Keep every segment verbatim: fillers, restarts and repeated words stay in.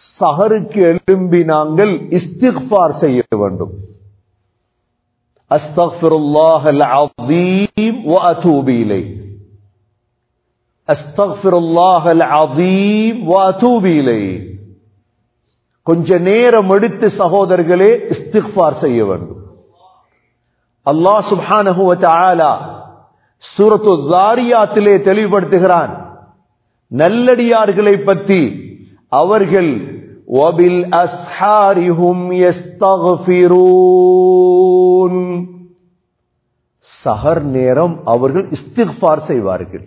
சஹருக்கு எழும்பி நாங்கள் இஸ்திக்ஃபார் செய்ய வேண்டும். அஸ்தக்ஃபிருல்லாஹல் அஸீம் வ அதூபு இலைஹ். அஸ்தக்ஃபிருல்லாஹல் அஸீம் வ அதூபு இலைஹ். கொஞ்ச நேரம் எடுத்து சகோதரர்களே இஸ்திக்ஃபார் செய்ய வேண்டும். அல்லாஹ் சுப்ஹானஹு வ தஆலா சூரத்து ஸாரியாத்திலே தெளிவுபடுத்துகிறான் நல்லடியார்களை பற்றி. அவர்கள் வபில் அஸ்ஹாரிஹும் யஸ்தக்ஃபிரூன், சஹர் நேரம் அவர்கள் இஸ்திக்ஃபார் செய்வார்கள்.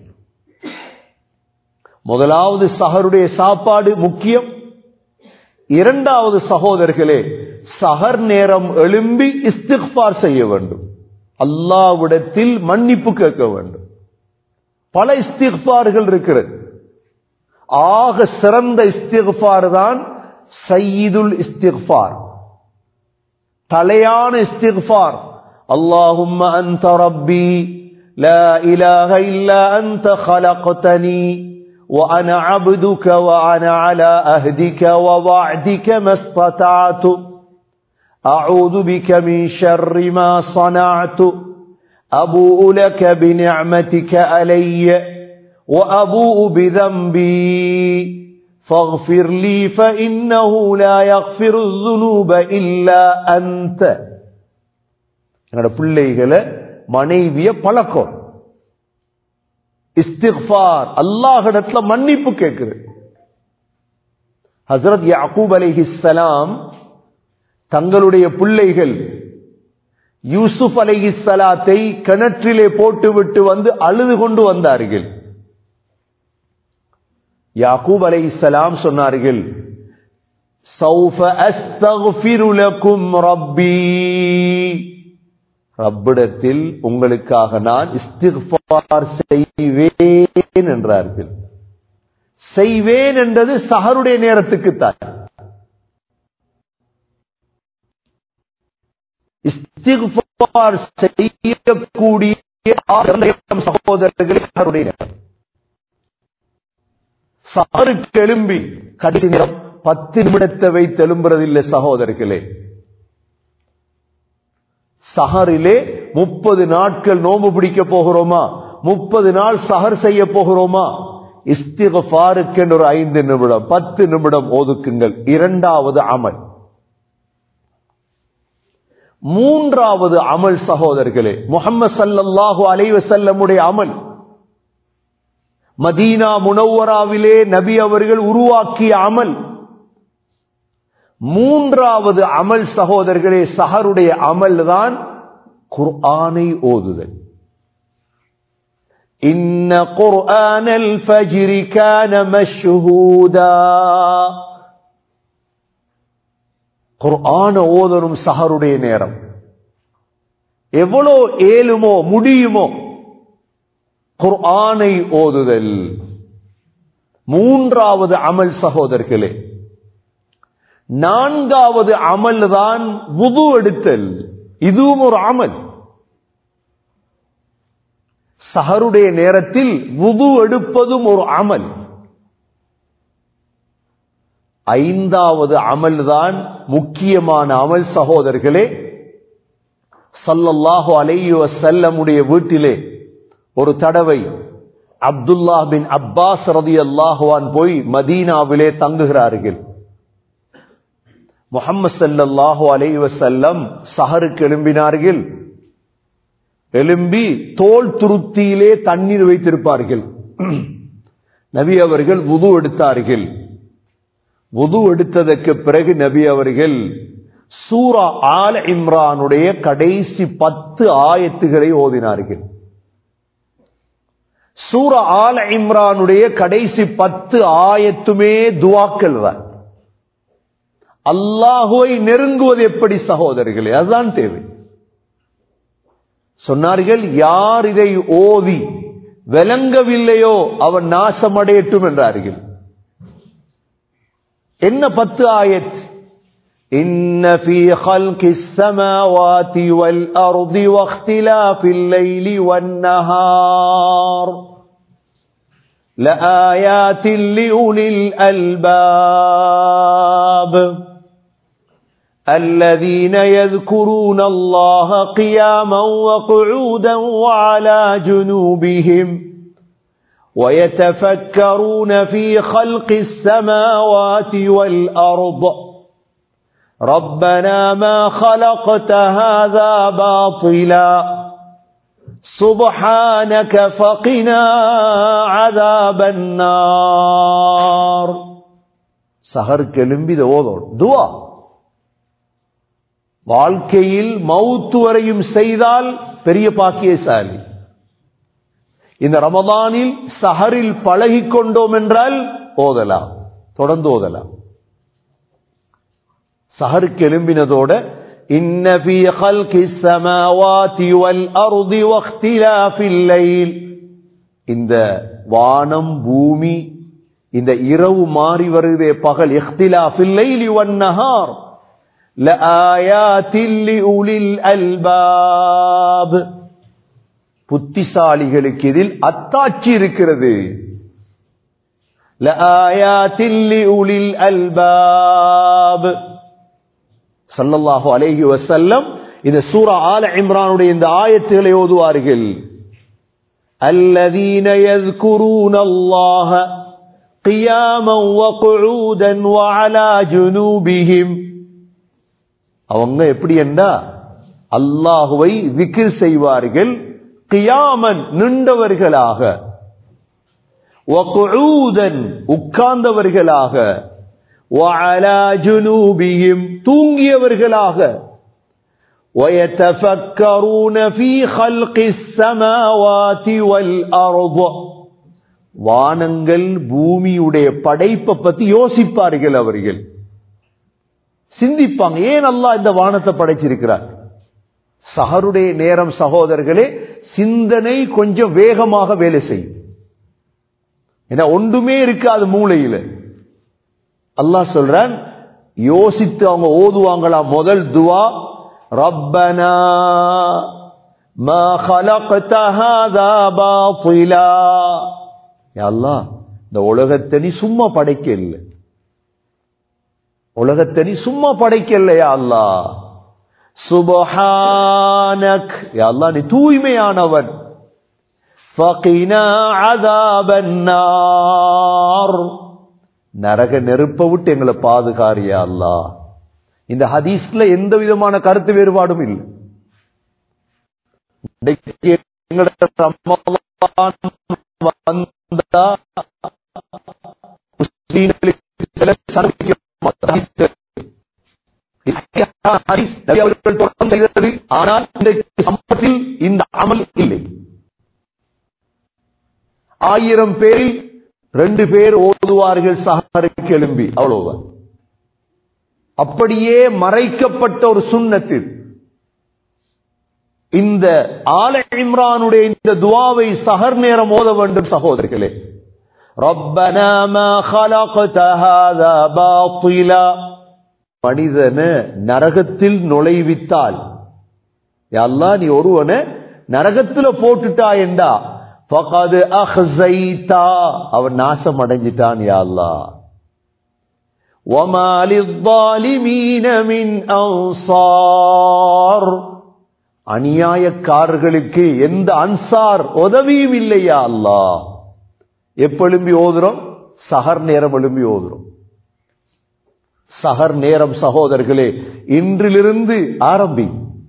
முதலாவது சஹருடைய சாப்பாடு முக்கியம். இரண்டாவது சகோதரர்களே சஹர் நேரம் எழும்பி இஸ்திக்ஃபார் செய்ய வேண்டும். அல்லாஹ்விடத்தில் மன்னிப்பு கேட்க வேண்டும். பல இஸ்திக்ஃபார்கள் இருக்கிறது. ஆக சிறந்த இஸ்திக்ஃபார் தான் சய்யிதுல் இஸ்திக்ஃபார், தலையான இஸ்திக்ஃபார். அல்லாஹும்ம அன்த ரப்பி லா இலாஹ இல்லா அன்த خلقتني وانا عبدك وانا على عهدك ووعدك ما استطعت اعوذ بك من شر ما صنعت ابوء لك بنعمتك علي وأبوء بذنبي فاغفر لي فإنه لا يغفر الذنوب إلا أنت. என்னோட பிள்ளைகளை மனைவிய பழக்கம் இஸ்திக்ஃபார், அல்லாஹ்விடத்துல மன்னிப்பு கேட்குது. ஹஜ்ரத் யாக்கூப் அலைஹிஸ்ஸலாம் தங்களுடைய பிள்ளைகள் யூசுப் அலைஹிஸ்ஸலாத்தை கிணற்றிலே போட்டுவிட்டு வந்து அழுது கொண்டு வந்தார்கள். யாக்கூப் அலைஹிஸ்ஸலாம் சொன்னார்கள், சௌஃப அஸ்தக்ஃபிரு லகும் ரப்பி, ரப்பிடத்தில் உங்களுக்காக நான் இஸ்திக்ஃபார் செய்வேன் என்றார்கள். செய்வேன் என்றது சஹருடைய நேரத்துக்கு தான். இஸ்திக்ஃபார் செய்யக்கூடிய சகோதரர்கள் சஹருடைய நேரம். சஹருக்கு எழும்பி கடைசி நேரம் பத்து நிமிடத்தை வைத்து எழும்புறதில்லை சகோதரர்களே. சஹரிலே முப்பது நாட்கள் நோம்பு பிடிக்க போகிறோமா, முப்பது நாள் சஹர் செய்ய போகிறோமா, இஸ்திக்ஃபாருக்கு என்று ஒரு ஐந்து நிமிடம் பத்து நிமிடம் ஒதுக்குங்கள். இரண்டாவது அமல். மூன்றாவது அமல் சகோதரர்களே முஹம்மது ஸல்லல்லாஹு அலைஹி வஸல்லமுடைய அமல். மதீனா முனவ்வராவிலே நபி அவர்கள் உருவாக்கிய அமல். மூன்றாவது அமல் சகோதரர்களே சஹருடைய அமல் தான் குர்ஆனை ஓதுதல். இன்ன குர்ஆனல் ஃபஜ்ரி கான மஷ்ஹூதா, குர்ஆனை ஓதணும் சஹருடைய நேரம். எவ்வளோ ஏழுமோ முடியுமோ குர்ஆனை ஓதுதல் மூன்றாவது அமல் சகோதரர்களே. நான்காவது அமல் தான் வுது எடுத்தல். இதுவும் ஒரு அமல். சஹருடைய நேரத்தில் வுது எடுப்பதும் ஒரு அமல். ஐந்தாவது அமல் தான் முக்கியமான அமல் சகோதரர்களே. ஸல்லல்லாஹு அலைஹி வஸல்லமுடைய வீட்டிலே ஒரு தடவை அப்துல்லா பின் அப்பாஸ் ரலியல்லாஹு அன்ஹு போய் மதீனாவிலே தங்குகிறார்கள். முஹம்மது ஸல்லல்லாஹு அலைஹி வஸல்லம் சஹருக்கு எழும்பினார்கள். எழும்பி தோல் துருத்தியிலே தண்ணீர் வைத்திருப்பார்கள். நபி அவர்கள் வுது எடுத்தார்கள். வுது எடுத்ததற்கு பிறகு நபி அவர்கள் சூரா ஆல் இம்ரானுடைய கடைசி பத்து ஆயத்துகளை ஓதினார்கள். சூரா ஆல் இம்ரானுடைய கடைசி பத்து ஆயத்துமே துஆக்கள் தான். அல்லாஹ்வை நெருங்குவது எப்படி சகோதரர்களே, அதுதான் தேவை. சொன்னார்கள், யார் இதை ஓதி விளங்கவில்லையோ அவன் நாசமடையட்டும் என்றார்கள். என்ன பத்து ஆயத்? இன்ன ஃபீ ஹல்கிஸ் ஸமாவாதி வல் அர்தி வக்திலாஃபில் லைலி வன் நஹார் لآيات لأولي الألباب الذين يذكرون الله قياما وقعودا وعلى جنوبهم ويتفكرون في خلق السماوات والأرض ربنا ما خلقت هذا باطلا سبحانك فقنا عذاب النار. சஹருக்கு எழும்பி ஓதோம் துஆ. வாழ்க்கையில் மௌத் வரையும் செய்தால் பெரிய பாக்கியசாலி. இந்த ரமதானில் சஹரில் பழகிக் கொண்டோம் என்றால் ஓதலாம், தொடர்ந்து ஓதலாம். சஹருக்கு எழும்பினதோட இன்ன ஃபீ ஹல்கிஸ் ஸமாவாதி வல் அர்தி வக்திலாஃபில் லைல், இந்த வானம் பூமி இந்த இரவு மாறி வருதே பகல், இக்திலாஃபில் லைலி வன் நஹார் லஆயாத்தின் லிஉலில் அல்பாப், புத்திசாலிகளுக்கு இதில் அத்தாட்சி இருக்கிறது. லஆயாத்தின் லிஉலில் அல்பாப். ஸல்லல்லாஹு அலைஹி வஸல்லம் இந்த சூரா ஆல இம்ரானுடைய இந்த ஆயத்துகளை ஓதுவார்கள். அல்லதீன யஸ்குரூன அல்லாஹ கியாமன் வ குஊதன் வ அலா ஜுனூபிஹிம், அவங்க எப்படி என்றா அல்லாஹுவை திக்ர் செய்வார்கள், கியாமன் நின்றவர்களாக, வ குஊதன் உட்கார்ந்தவர்களாக, வ அலா ஜுனூபிஹிம் தூங்கியவர்களாக, வ யதஃபக்கரூன ஃபீ ஹல்கிஸ் ஸமாவாதி வல் அர்ض, வானங்கள் பூமியுடைய படைப்பை பத்தி யோசிப்பார்கள். அவர்கள் சிந்திப்பாங்க, ஏன் அல்லாஹ் இந்த வானத்தை படைச்சிருக்கிறார். சஹருடைய நேரம் சகோதரர்களே, சிந்தனை கொஞ்சம் வேகமாக வேலை செய்யும். ஏன்னா ஒன்றுமே இருக்காது மூளையில. அல்லாஹ் சொல்றான், யோசித்து அவங்க ஓதுவாங்களா. முதல் துவா, ரப்பனா மா خلقت هذا باطلا, யா அல்லாஹ் இந்த உலகத்தை நீ சும்மா படைக்கல, உலகத்தை நீ சும்மா படைக்கல யா அல்லாஹ். சுப்ஹானக், யா அல்லாஹ் நீ தூய்மையானவன். ஃபகினா அஸாபன் நார், நரக நெருப்பை விட்டு எங்களை பாதுகாரு யா அல்லாஹ். இந்த ஹதீஸ்ல எந்த விதமான கருத்து வேறுபாடும் இல்லை. ஆனால் சம்பத்தில் இந்த அமல் இல்லை. ஆயிரம் பேரில் ரெண்டு பேர் ஓதுவார்கள் சஹருக்கு எழும்பி, அவ்வளவுதான். அப்படியே மறைக்கப்பட்ட ஒரு சுன்னத்தில் இந்த ஆல இம்ரானுடைய இந்த துஆவை சஹர் நேரம் ஓத வேண்டும் சகோதரர்களே. ரப்பனா மா خلقت هذا باطلا, மனிதனை நரகத்தில் நுழைவித்தால், யா அல்லாஹ் நீ ஒருவனை நரகத்துல போட்டுட்டா என்றா, ஃபகத் அஹ்ஸைதா, அவன் நாசம் அடைஞ்சிட்டான் யா அல்லாஹ். வமா லிஸ்ஸாலிமீன மின் அன்சார், அநியாயக்காரர்களுக்கு எந்த அன்சார் உதவியும் இல்லையா அல்லாஹ். எப்ப எழும்பி ஓதுறோம்? சஹர் நேரம் எழும்பி ஓதுறோம். சஹர் நேரம் சகோதரர்களே இன்றிலிருந்து ஆரம்பி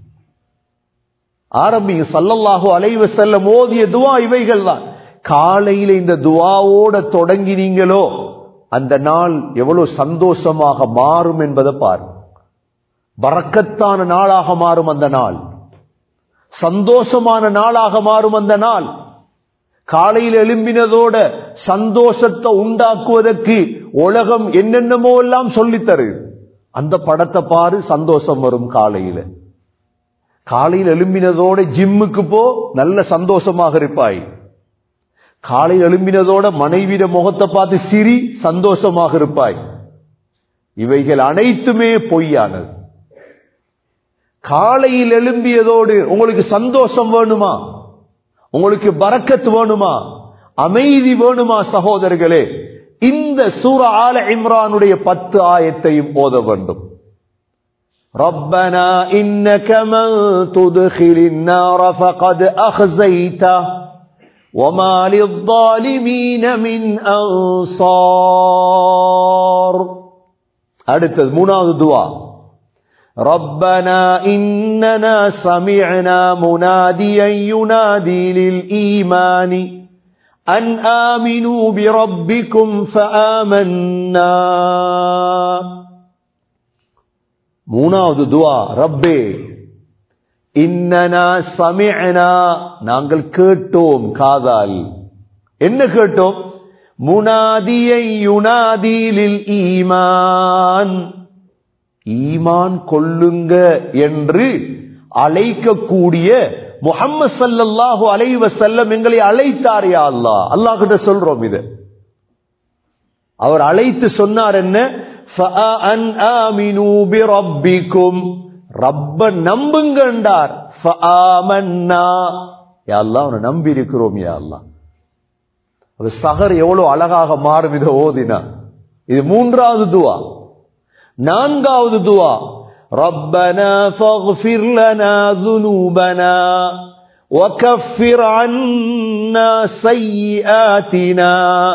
ஆரம்பி ஸல்லல்லாஹு அலைஹி வஸல்லம் ஓதிய துஆ இவைகள் தான். காலையில இந்த துஆவோட தொடங்கினீங்களோ அந்த நாள் எவ்வளவு சந்தோஷமாக மாறும் என்பதை பாருங்க. பரக்கத்தான நாளாக மாறும் அந்த நாள், சந்தோஷமான நாளாக மாறும் அந்த நாள். காலையில் எழும்பினதோட சந்தோஷத்தை உண்டாக்குவதற்கு உலகம் என்னென்னமோ எல்லாம் சொல்லித்தரு. அந்த படத்தை பாரு, சந்தோஷம் வரும். காலையில காலையில் எழும்பினதோட ஜிம்முக்கு போ, நல்ல சந்தோஷமாக இருப்பாய். காலையில் எழும்பினதோட மனைவிட முகத்தை பார்த்து சிரி, சந்தோஷமாக இருப்பாய். இவைகள் அனைத்துமே பொய்யானது. காலையில் எழும்பியதோடு உங்களுக்கு சந்தோஷம் வேணுமா, உங்களுக்கு பரக்கத் வேணுமா, அமைதி வேணுமா சகோதரர்களே? இந்த சூரா ஆல இம்ரானுடைய பத்து ஆயத்தையும் ஓத வேண்டும். ரப்பனா இன்னக மன் துத்கிலின் நார ஃபகத் அக்ஸைதா வமா லிஸ்ஸாலிமீன மின் அன்சார். அடுத்தது மூணாவது துஆ. ரப்பனா இன்னனா சமிஅனா முனாதியன் யுனாதி லில் ஈமானி அன் ஆமினூ பிரப்பிக்கும் ஃபஆமன்னா. மூணாவது துஆ, ரப்பே இன்னனா சமிஅனா, நாங்கள் கேட்டோம் காதால். என்ன கேட்டோம்? முனாதியை யுனாதி லில் ஈமான், ஈமான் கொள்ளுங்க என்று அழைக்கக்கூடிய முஹம்மது ஸல்லல்லாஹு அலைஹி வஸல்லம் எங்களை அழைத்தார். யா அல்லாஹ், அல்லாஹ் கிட்ட சொல்றோம் இது. அவர் அழைத்து சொன்னார் என்ன? ஃபஅன் ஆமினூ பிரப்பிக்கும், ரப்ப நம்புங்க என்றார். ஃபஆமன்னா, யா அல்லாஹ் அவனை நம்பி இருக்கிறோம். யா அல்லாஹ், அது சஹர் எவ்வளவு அழகாக மாறும் இதை ஓதினா. இது மூன்றாவது துஆ. நான்காவது துஆ, ரப்பனா ஃபக்ஃபிர் லனா ذுனூபனா வகஃபிர் அன்னா ஸய்யிஆத்தினா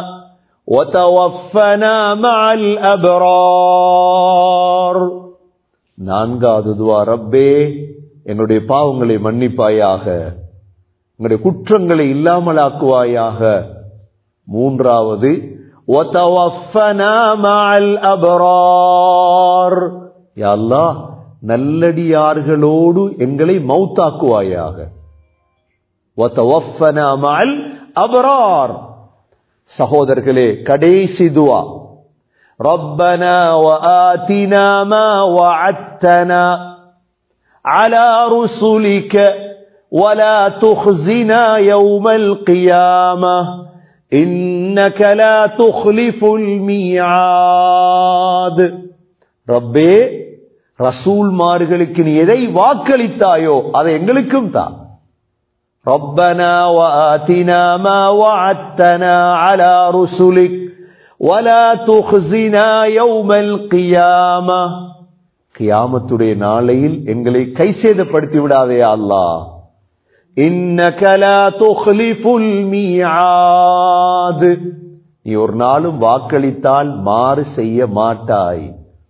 வதவஃபனா மஅல் அப்ரார். நான்காவது துஆ, ரப்பே என்னுடைய பாவங்களை மன்னிப்பாயாக, என்னுடைய குற்றங்களை இல்லாமலாக்குவாயாக. மூன்றாவது வதவஃபனா மஅல் அப்ரார், யா அல்லாஹ் நல்லடியார்களோடு எங்களை மௌத்தாக்குவாயாக. வதவஃபனா மஅல் அப்ரார். சகோதரர்களே, கடைசி துஆ, ரப்பனா வஆதினா மா வஅத்தனா அலா ருசுலிக வலா துக்ஸினா யௌமல் கியாமஹ் இன்னக லா துக்லிஃபுல் மீஆத். ரப்பே, ரசூல்மார்களுக்கு நீ எதை வாக்களித்தாயோ அதை எங்களுக்கும் தா. ரப்பனா வஆதினா மா வஅத்தனா அலா ருசுலிக் வலா துக்ஸினா யௌமல் கியாமஹ், கியாமத்துடைய நாளையில் எங்களை கைசேதப்படுத்தி விடாதே அல்லாஹ். இன்னக லா துக்லிஃபுல் மீஆத், நீ ஒரு நாளும் வாக்களித்தால் மாறு செய்ய மாட்டாய்.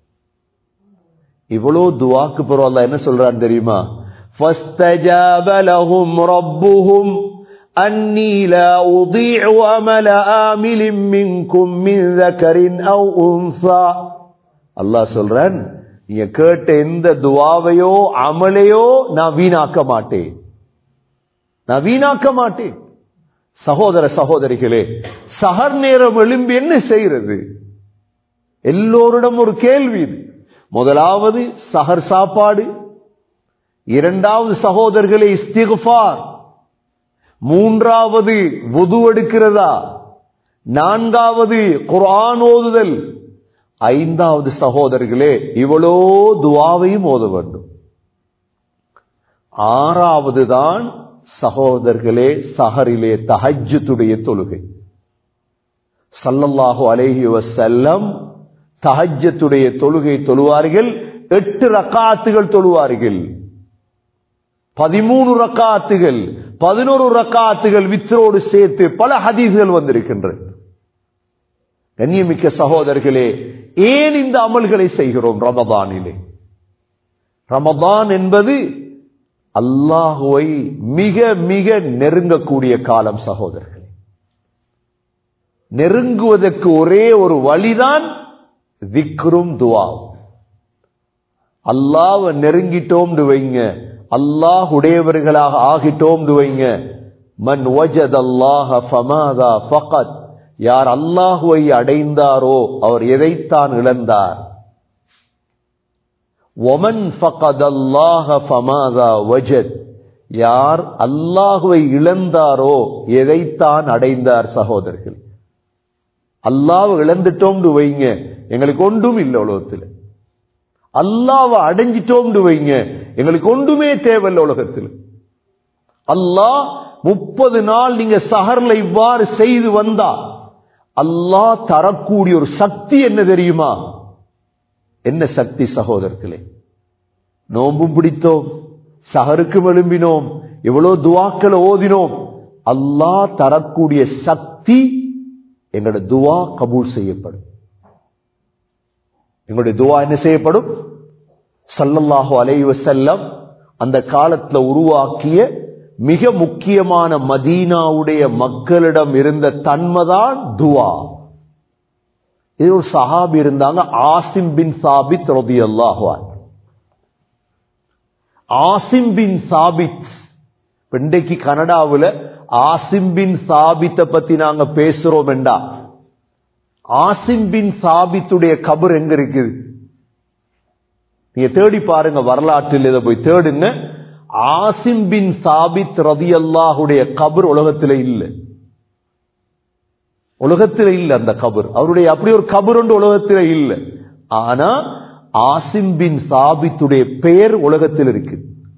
இவ்வளோ துஆக்கு பிறகு அல்லாஹ் என்ன சொல்றான் தெரியுமா? ஃபஸ்தஜாப லஹும் ரப்புஹும் அன்னி லா உதீஉ அமல ஆமிலின் மின்கும் மின் ذكரின் அவ் உன்ஸா. அல்லாஹ் சொல்றான், நீங்க கேட்ட எந்த துஆவையோ அமலையோ நான் வீணாக்க மாட்டேன், நான் வீணாக்க மாட்டேன். சகோதர சகோதரிகளே, சஹர் நேரம் எழும்பி என்ன செய்யறது? எல்லோரிடம் ஒரு கேள்வி. முதலாவது சஹர் சாப்பாடு, இரண்டாவது சகோதரர்களே இஸ்திக்ஃபார், மூன்றாவது வுது எடுக்கிறதா, நான்காவது குர்ஆன் ஓதுதல், ஐந்தாவது சகோதரர்களே இவ்வளோ துஆவையும் ஓத வேண்டும். ஆறாவது தான் சகோதரர்களே சஹரிலே தஹஜ்ஜுடைய தொழுகை. ஸல்லல்லாஹு அலைஹி வஸல்லம் தஹஜ்ஜுடைய தொழுகை தொழுவார்கள். எட்டு ரக்காத்துகள் தொழுவார்கள். பதிமூணு ரக்காத்துகள், பதினோரு ரக்காத்துகள் வித்ரோடு சேர்த்து பல ஹதீஸ்கள் வந்திருக்கின்றன. கண்ணியமிக்க சகோதரர்களே, ஏன் இந்த அமல்களை செய்கிறோம் ரமதானிலே? ரமதான் என்பது அல்லாஹுவை மிக மிக நெருங்கக்கூடிய காலம் சகோதரர்களே. நெருங்குவதற்கு ஒரே ஒரு வழிதான் திக்ரும் துஆவும். அல்லாஹ்வை நெருங்கிட்டோம் வைங்க, அல்லாஹ்வுடையவர்களாக ஆகிட்டோம் வைங்க. மன் வஜதல்லாஹ ஃபமாதா ஃபகத், யார் அல்லாஹ்வை அடைந்தாரோ அவர் எதைத்தான் இழந்தார். வமன் ஃபகதல்லாஹ ஃபமாதா வஜத், யார் அல்லாஹ்வை இழந்தாரோ எதைத்தான் அடைந்தார். சகோதரர்கள், அல்லாஹ்வை இழந்துட்டோம் வைங்க, எங்களுக்கு ஒன்றும் இல்லை உலகத்தில். அல்லாஹ்வை அடைஞ்சிட்டோம் வைங்க, எங்களுக்கு ஒன்றுமே தேவையில்லை உலகத்தில். அல்லாஹ் முப்பது நாள் நீங்க சஹர்ல இவ்வாறு செய்து வந்தா அல்லாஹ் தரக்கூடிய ஒரு சக்தி என்ன தெரியுமா? என்ன சக்தி சகோதரர்களே? நோம்பும் பிடித்தோம், சஹருக்கு எழும்பினோம், எவ்வளவு துவாக்களை ஓதினோம். அல்லாஹ் தரக்கூடிய சக்தி எங்களோட துவா கபூல் செய்யப்படும். எங்களுடைய துவா என்ன செய்யப்படும்? ஸல்லல்லாஹு அலைஹி வஸல்லம் அந்த காலத்துல உருவாக்கிய மிக முக்கியமான மதீனாவுடைய மக்களிடம் இருந்த தன்மைதான் துவா. இது ஒரு சஹாபி இருந்தாங்க, ஆசிம் பின் சாபித் ரலியல்லாஹு அன்ஹு. ஆசிம் பின் சாபித், இன்றைக்கு கனடாவில் ஆசிம் பின் சாபித்தை பத்தி நாங்க பேசுறோம் என்றா, ஆசிம் பின் சாபித்துடைய கபர் எங்க இருக்குது? நீங்க தேடி பாருங்க, வரலாற்றில் இதை போய் தேடுங்க. ஆசிம் பின் சாபித் ரலியல்லாஹுடைய கபர் உலகத்தில் இல்லை, உலகத்தில் இல்லை அந்த கபர். அவருடைய அப்படி ஒரு கபர் ஒன்று உலகத்தில் இல்லை. ஆனா ஆசிம் பின் சாபித்துடைய பெயர் உலகத்தில் இருக்கு.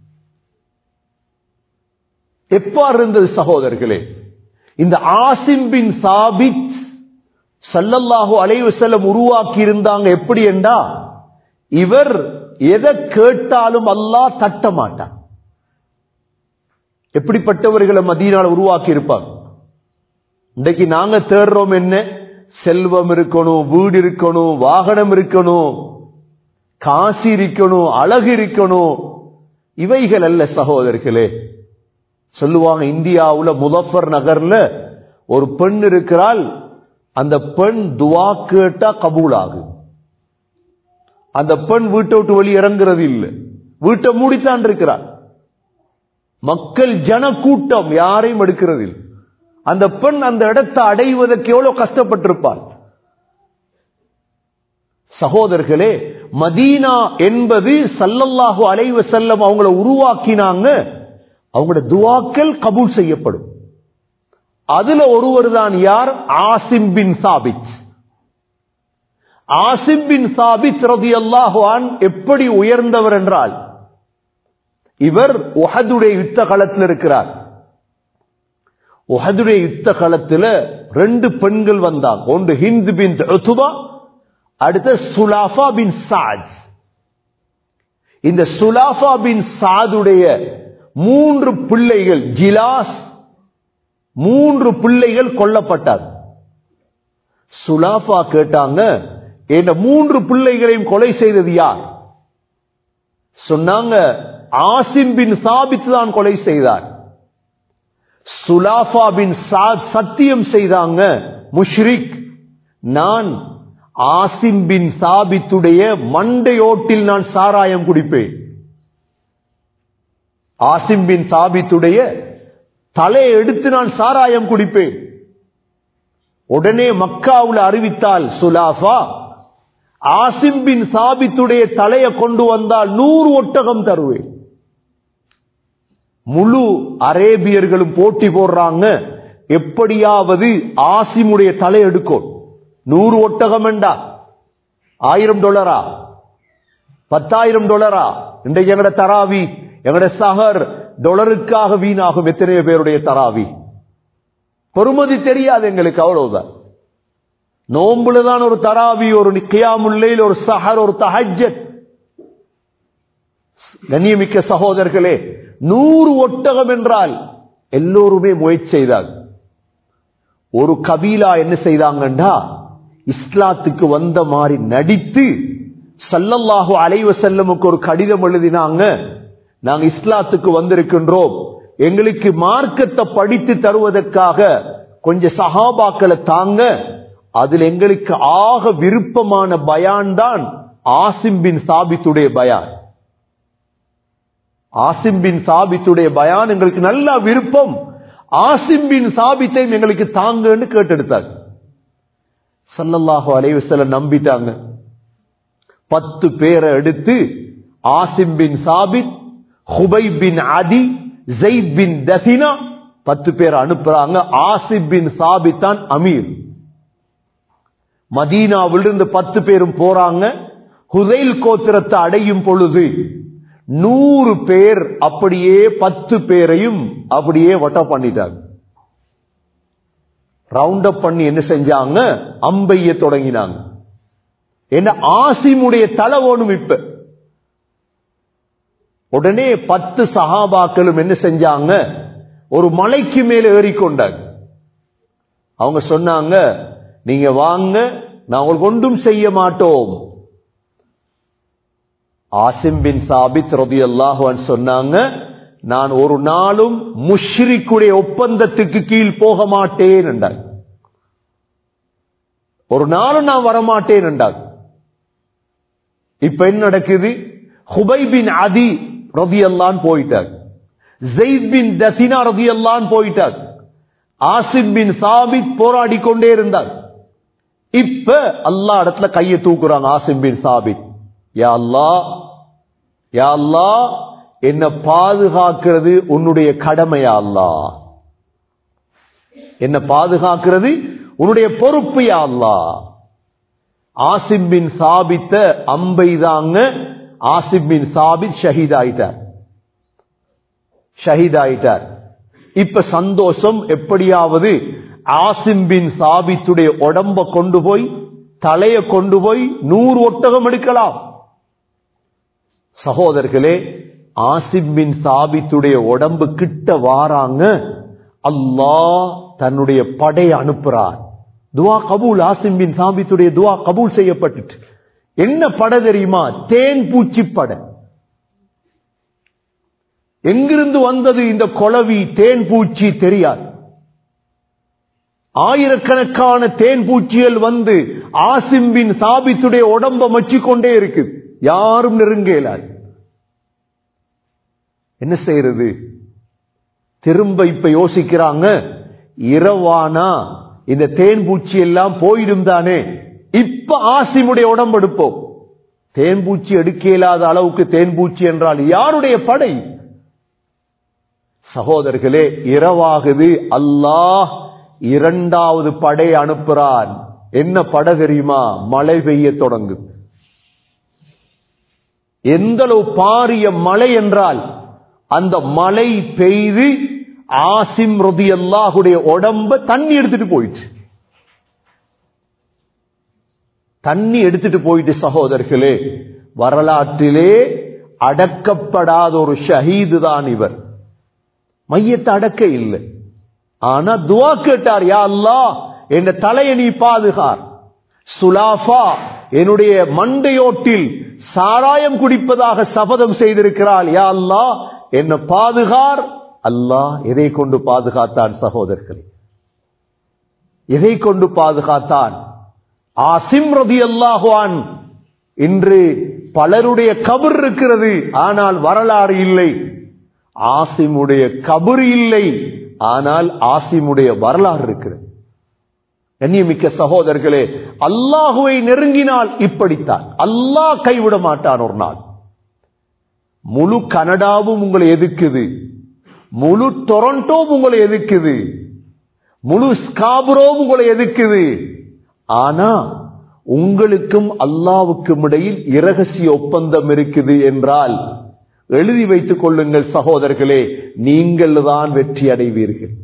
எவ்வாறு இருந்தது சகோதரர்களே? இந்த ஆசிம் பின் சாபித் ஸல்லல்லாஹு அலைஹி வஸல்லம் உருவாக்கி இருந்தாங்க. எப்படி என்றா, இவர் எதை கேட்டாலும் அல்லாஹ் தட்ட மாட்டான். எப்படிப்பட்டவர்களை மதீனால உருவாக்கி இருப்பாங்க? இன்றைக்கு நாங்க தேடுறோம் என்ன? செல்வம் இருக்கணும், வீடு இருக்கணும், வாகனம் இருக்கணும், காசு இருக்கணும், அழகு இருக்கணும். இவைகள் அல்ல சகோதரர்களே. சொல்லுவாங்க, இந்தியாவுல முலஃபர் நகர்ல ஒரு பெண் இருக்கிறாள். அந்த பெண் துவா கேட்டா கபூல் ஆகும். அந்த பெண் வீட்டை விட்டு வெளியே இறங்குறது இல்லை, வீட்டை மூடித்தான் இருக்கிறார். மக்கள் ஜன கூட்டம் யாரையும் எடுக்கிறது இல்லை. அந்த பெண் அந்த இடத்தை அடைவதற்கு எவ்வளவு கஷ்டப்பட்டிருப்பார் சகோதரர்களே. மதீனா என்பது ஸல்லல்லாஹு அலைஹி வஸல்லம் அவங்கள உருவாக்கினாங்க. அவங்களோட துஆக்கள் கபூல் செய்யப்படும். அதுல ஒருவர் தான் யார்? ஆசிம் பின் சாபித். ஆசிம் பின் சாபித் ரலியல்லாஹு அன்ஹு எப்படி உயர்ந்தவர் என்றால், இவர் உஹதுடைய யுத்த களத்தில் இருக்கிறார். உஹதுடைய யுத்த களத்தில் ரெண்டு பெண்கள் வந்தாங்க. ஒன்று ஹிந்த் பின் உத்பா, அடுத்த சுலாஃபா பின் சாத். இந்த சுலாஃபா பின் சாதுடைய மூன்று பிள்ளைகள், ஜிலாஸ், மூன்று பிள்ளைகள் கொல்லப்பட்டார். சுலாஃபா கேட்டாங்க, இந்த மூன்று பிள்ளைகளையும் கொலை செய்தது யார்? சொன்னாங்க, ஆசிம் பின் சாபித் தான் கொலை செய்தார். சுலாஃபா பின் சாத் சத்தியம் செய்தாங்க, முஷ்ரிக், நான் ஆசிம் பின் சாபித்துடைய மண்டையோட்டில் நான் சாராயம் குடிப்பேன். ஆசிம் பின் சாபித்துடைய தலையை எடுத்து நான் சாராயம் குடிப்பேன். உடனே மக்காவுல அறிவித்தால் சுலாஃபா, ஆசிம் பின் சாபித்துடைய தலையை கொண்டு வந்தால் நூறு ஒட்டகம் தருவேன். முழு அரேபியர்களும் போட்டி போடுறாங்க, எப்படியாவது ஆசிமுடைய தலை எடுக்கும். நூறு ஒட்டகம் என்றா ஆயிரம் டாலரா, பத்தாயிரம் டாலரா? இன்றைக்கு எங்கட தராவி, எங்கட சஹர் டாலருக்காக வீணாகும். எத்தனை பேருடைய தராவி பொறுமதி தெரியாது எங்களுக்கு, அவ்வளவுதான். நோம்புலதான் ஒரு தராவி, ஒரு கியாமுல் லைல், ஒரு சஹர், ஒரு தஹஜ்ஜத். கண்ணியமிக்க சகோதரர்களே, நூறு ஒட்டகம் என்றால் எல்லோருமே முயற்சி செய்தாங்க. ஒரு கபீலா என்ன செய்தாங்கண்டா, இஸ்லாத்துக்கு வந்த மாதிரி நடித்து ஸல்லல்லாஹு அலைஹி வஸல்லமுக்கு ஒரு கடிதம் எழுதினாங்க, நாங்க இஸ்லாத்துக்கு வந்திருக்கின்றோம், எங்களுக்கு மார்க்கத்தை படித்து தருவதற்காக கொஞ்சம் சஹாபாக்களை தாங்க. அதில் எங்களுக்கு ஆக விருப்பமான பயான் தான் ஆசிம் பின் சாபித்துடைய பயான். ஆசிம் பின் சாபித்துடைய பயான் எங்களுக்கு நல்ல விருப்பம், ஆசிம் பின் சாபித்தை எங்களுக்கு தாங்கன்னு கேட்டெடுத்தாங்க. ஸல்லல்லாஹு அலைஹி வஸல்லம் நம்பிட்டாங்க. பத்து பேரை எடுத்து ஆசிம் பின் சாபித், ஹுபைப் பின் அதி, ஸைத் பின் தஸினா, பத்து பேர் அனுப்புறாங்க. ஆசிம் பின் சாபித் தான் அமீர். மதீனாவிலிருந்து பத்து பேரும் போறாங்க. ஹுதைல் கோத்திரத்தை அடையும் பொழுது நூறு பேர் அப்படியே பத்து பேரையும் அப்படியே வட்ட பண்ணிட்டாங்க. ரவுண்ட் அப் பண்ணி என்ன செஞ்சாங்க, அம்பைய தொடங்கினாங்க. என்ன ஆசிமுடைய தலை ஓடும். இப்ப உடனே பத்து சஹாபாக்களும் என்ன செஞ்சாங்க, ஒரு மலைக்கு மேல ஏறிக்கொண்டாங்க. அவங்க சொன்னாங்க, நீங்க வாங்க, நாங்கள் ஒன்றும் செய்ய மாட்டோம். ஆசிம் பின் சாபித் ரலியல்லாஹு அன்ஹு சொன்னாங்க, நான் ஒரு நாளும் முஷ்ரிக்குடைய ஒப்பந்தத்துக்கு கீழ் போக மாட்டேன் என்றார். ஒரு நாளும் நான் வரமாட்டேன் என்றார். இப்ப என்ன நடக்குது, ஹுபை பின் அதி ரலியல்லாஹு போயிட்டார், ஸைத் பின் தஸினா ரலியல்லாஹு போயிட்டார், ஆசிம் பின் சாபித் போராடி கொண்டே இருந்தார். இப்ப அல்லாஹ் இடத்துல கையை தூக்குறாங்க. ஆசிம் பின் சாபித், யா அல்லாஹ், யா அல்லாஹ், என்ன பாதுகாக்கிறது உன்னுடைய கடமையா அல்லாஹ், என்ன பாதுகாக்கிறது உன்னுடைய பொறுப்பு யா அல்லாஹ். ஆசிம் பின் சாபித்த அம்பைதாங்க, ஆசிம் பின் சாபித் ஷஹீத் ஆயிட்டார், ஷஹீத் ஆயிட்டார். இப்ப சந்தோஷம், எப்படியாவது ஆசிம் பின் சாபித்துடைய உடம்ப கொண்டு போய், தலைய கொண்டு போய் நூறு ஒட்டகம் எடுக்கலாம். சகோதரர்களே, ஆசிம் பின் சாபித்துடைய உடம்பு கிட்ட வாராங்க. அல்லாஹ் தன்னுடைய படை அனுப்புறார். துவா கபூல். ஆசிம் பின் சாபித்துடைய துவா கபூல் செய்யப்பட்டு. என்ன படை தெரியுமா, தேன் பூச்சி படை. எங்கிருந்து வந்தது இந்த கொலவி தேன் பூச்சி தெரியாது. ஆயிரக்கணக்கான தேன் பூச்சிகள் வந்து ஆசிம் பின் சாபித்துடைய உடம்ப மச்சிக்கொண்டே இருக்கு, யாரும் நெருங்கலார். என்ன செய்யறது? திரும்ப இப்ப யோசிக்கிறாங்க, இரவானா இந்த தேன் பூச்சி எல்லாம் போயிடும் தானே, இப்ப ஆசிமுடைய உடம்பு எடுப்போம். தேன் பூச்சி எடுக்க இயலாத அளவுக்கு தேன் பூச்சி என்றால் யாருடைய படை? சகோதரர்களே, இரவாகுது, அல்லாஹ் இரண்டாவது படை அனுப்புறான். என்ன படை தெரியுமா, மழை பெய்ய தொடங்கும். எந்த அளவு பாரிய மழை என்றால், அந்த மழை பெய்து ஆசிம் ரலியல்லாஹுடைய உடம்ப தண்ணி எடுத்துட்டு போயிட்டு, தண்ணி எடுத்துட்டு போயிட்டு. சகோதரர்களே, வரலாற்றிலே அடக்கப்படாத ஒரு ஷஹீது தான் இவர். மையத்தை அடக்க இல்லை, ஆனா துவா கேட்டார், யா அல்லாஹ் என் தலையை நீ பாதுகார். சுலாஃபா என்னுடைய மண்டையோட்டில் சாராயம் குடிப்பதாக சபதம் செய்திருக்கிறாள், யா அல்லாஹ் என்ன பாதுகார். அல்லாஹ் எதை கொண்டு பாதுகாத்தான் சகோதரர்களே, எதை கொண்டு பாதுகாத்தான்? ஆசிம் ரலியல்லாஹு அன்ஹு இன்று பலருடைய கபர் இருக்கிறது, ஆனால் வரலாறு இல்லை. ஆசிமுடைய கபர் இல்லை, ஆனால் ஆசிமுடைய வரலாறு இருக்கிறது. கண்ணியமிக்க சகோதரர்களே, அல்லாஹுவை நெருங்கினால் இப்படித்தான். அல்லாஹ் கைவிட மாட்டான் ஒரு நாள். முழு கனடாவும் உங்களை எதிர்க்குது, முழு டொரண்டோவும் உங்களை எதிர்க்குது, முழு ஸ்காபுரோவும் உங்களை எதிர்க்குது. ஆனா உங்களுக்கும் அல்லாஹ்வுக்கும் இடையில் இரகசிய ஒப்பந்தம் இருக்குது என்றால் எழுதி வைத்துக் கொள்ளுங்கள் சகோதரர்களே, நீங்கள் தான் வெற்றி அடைவீர்கள்.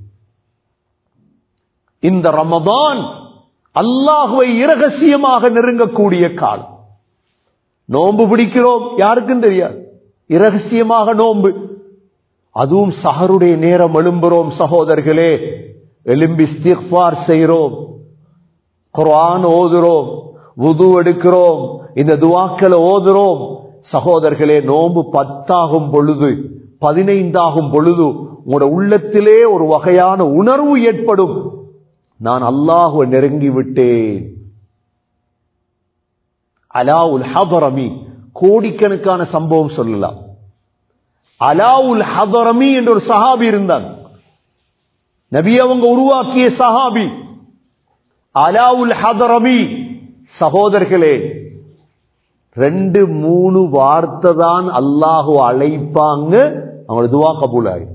இந்த ரமதான் அல்லாஹ்வை இரகசியமாக நெருங்கக்கூடிய காலம். நோன்பு பிடிக்கிறோம், யாருக்கும் தெரியாது, இரகசியமாக நோன்பு. அதுவும் சஹருடைய நேரம் எழும்புறோம் சகோதரர்களே, எழும்பி இஸ்திக்ஃபார் செய்கிறோம், குர்ஆன் ஓதுறோம், வுது எடுக்கிறோம், இந்த துஆக்களை ஓதுறோம். சகோதரர்களே, நோன்பு பத்தாகும் பொழுது, பதினைந்தாகும் பொழுது உங்களோட உள்ளத்திலே ஒரு வகையான உணர்வு ஏற்படும், நான் அல்லாஹ்வை நெருங்கி விட்டேன். அலாவுல் ஹதரமி, கோடிக்கணக்கான சம்பவம் சொல்லலாம். அலாவுல் ஹதரமி என்ற ஒரு சஹாபி இருந்தாங்க, நபி அவங்க உருவாக்கிய சஹாபி அலாவுல் ஹதரமி. சகோதரர்களே, ரெண்டு மூணு வார்த்தை தான் அல்லாஹு அழைப்பாங்க, அவங்களோட துவா கபூல் ஆயிடும்.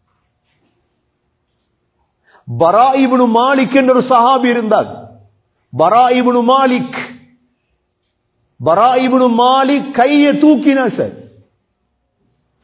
பரா இப்னு மாலிக் என்ற ஒரு சஹாபி இருந்தார். பரா இப்னு மாலிக், பரா இப்னு மாலிக் கையை தூக்கினா சார்,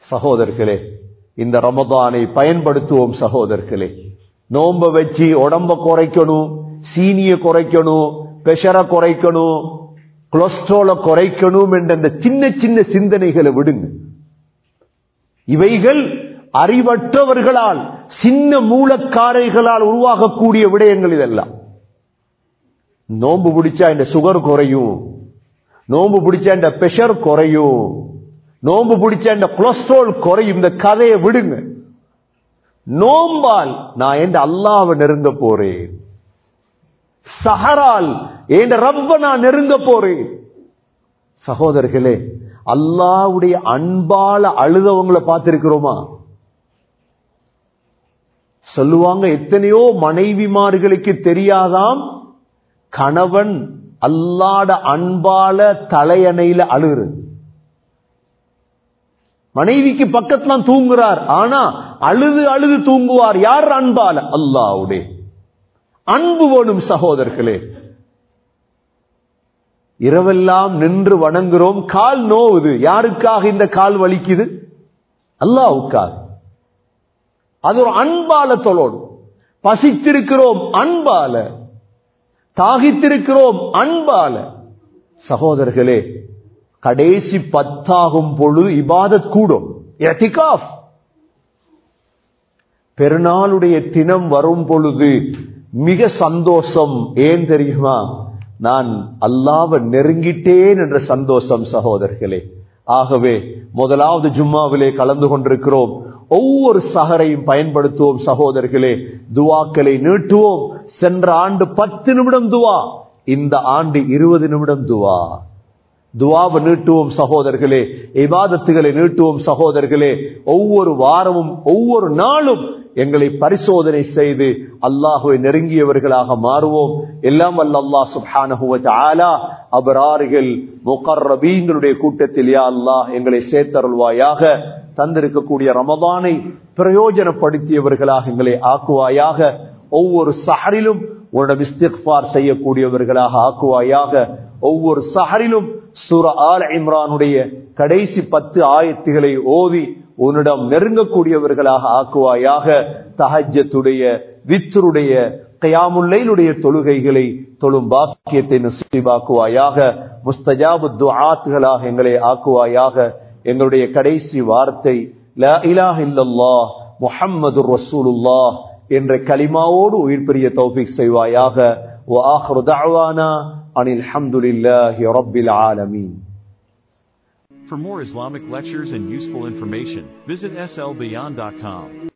சகோதரர்களே, இந்த ரமதானை பயன்படுத்துவோம் சகோதரர்களே. நோம்ப வச்சு உடம்ப குறைக்கணும், சீனிய குறைக்கணும், பிரஷரை குறைக்கணும், கொலஸ்ட்ரால குறைக்கணும் என்ற இந்த சின்ன சின்ன சிந்தனைகளை விடுங்க. இவைகள் அறிவற்றவர்களால், சின்ன மூலக்காரைகளால் உருவாகக்கூடிய விடயங்கள் இதெல்லாம். நோம்பு பிடிச்சா இந்த சுகர் குறையும், நோம்பு பிடிச்சா இந்த பிரஷர் குறையும், நோம்பு பிடிச்சா இந்த கொலஸ்ட்ரால் குறையும். இந்த கதையை விடுங்க. நோம்பால் நான் என் அல்லாஹ்வை நெருங்க போறேன், சஹரால் என் ரப்ப நான் நெருங்க போறேன். சகோதரர்களே, அல்லாஹ்வுடைய அன்பால அழுதவங்களை பார்த்திருக்கிறோமா? சொல்லுவாங்க, எத்தனையோ மனைவிமார்களுக்கு தெரியாதாம் கணவன் அல்லாஹ்ட அன்பால தலையணையில அழுகுறது. மனைவிக்கு பக்கத்துல தூங்குறார், ஆனா அழுது அழுது தூங்குவார். யார் அன்பால? அல்லாஹ்வுடைய அன்பு வேணும் சகோதரர்களே. இரவெல்லாம் நின்று வணங்குறோம், கால் நோவுது. யாருக்காக இந்த கால் வலிக்குது? அல்லாஹ்வுக்காக. அது ஒரு அன்பால தொழோடு. பசித்திருக்கிறோம் அன்பால, தாகித்திருக்கிறோம் அன்பால. சகோதரர்களே, கடைசி பத்தாகும் பொழுது இபாதத் கூடும், இஅ்திகாஃப். பெருநாளுடைய தினம் வரும் பொழுது மிக சந்தோஷம். ஏன் தெரியுமா? நான் அல்லாஹ்வை நெருங்கிட்டேன் என்ற சந்தோஷம் சகோதரர்களே. ஆகவே முதலாவது ஜும்மாவிலே கலந்து கொண்டிருக்கிறோம். ஒவ்வொரு சஹரையும் பயன்படுத்துவோம் சகோதரர்களே. துவாக்களை நீட்டுவோம். சென்ற ஆண்டு பத்து நிமிடம் துவா, இந்த ஆண்டு இருபது நிமிடம் துவா. துவாவை நீட்டுவோம் சகோதரர்களே, இபாதத்துகளை நீட்டுவோம் சகோதரர்களே. ஒவ்வொரு வாரமும் ஒவ்வொரு நாளும் எங்களை பரிசோதனை செய்து அல்லாஹ்வை நெருங்கியவர்களாக மாறுவோம். எல்லாம் வல்ல அல்லாஹ் சுப்ஹானஹு வ தஆலா அபரார்கள் முகர்ரபீன்களுடைய கூட்டத்தில் யா அல்லாஹ் எங்களை சேர்த்தருள்வாயாக. தந்திருக்கக்கூடிய ரமதானை பிரயோஜனப்படுத்தியவர்களாக எங்களை ஆக்குவாயாக. ஒவ்வொரு சஹரிலும் உன்னிடம் இஸ்திக்ஃபார் செய்யக்கூடியவர்களாக ஆக்குவாயாக. ஒவ்வொரு சஹரிலும் சூரா ஆல் இம்ரானுடைய கடைசி பத்து ஆயத்துகளை ஓதி உன்னிடம் நெருங்கக்கூடியவர்களாக ஆக்குவாயாக. தஹஜ்ஜத்துடைய, வித்ருடைய, கியாமுல் லைலுடைய தொழுகைகளை தொழும் பாக்கியத்தை நசீபாக்குவாயாக. முஸ்தஜாபு துஆத்களாக எங்களை ஆக்குவாயாக. எங்களுடைய கடைசி வார்த்தை லா இலாஹ இல்லல்லாஹ் முஹம்மதுர் ரசூலுல்லாஹ் என்ற கலிமாவோடு உயிர் பெரிய தௌஃபீக் செய்வாயாக. வ ஆகிரு தஅவானா அனில் ஹம்துலில்லாஹி ரப்பில் ஆலமீன். For more Islamic lectures and useful information, visit S L Beyond dot com.